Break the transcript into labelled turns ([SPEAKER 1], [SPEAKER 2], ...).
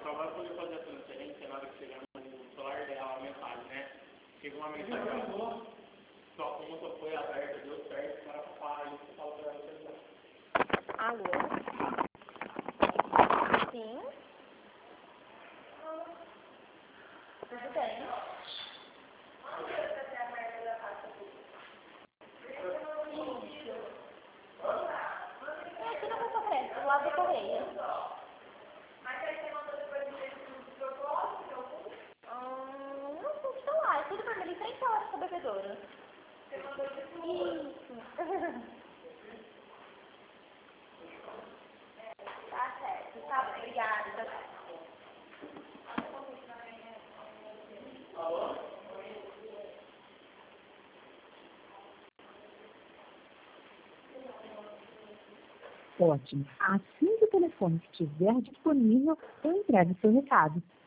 [SPEAKER 1] só vai poder fazer a transferência na hora que chegar no celular dela a mensagem, né? Chega uma mensagem, sua conta foi aberta, deu certo, o cara fala isso, você fala pra ela celular.
[SPEAKER 2] Alô? Sim? Tudo bem? Aqui na Copa Festa, do lado da Correia. Mas aí você mandou depois de propósito? Não sei se lá, é tudo vermelho em frente à hora da bebedoura. Você mandou de tudo? Isso. Tá certo, tá, obrigada.
[SPEAKER 3] Ótimo. Assim que o telefone estiver disponível, eu entrego seu recado.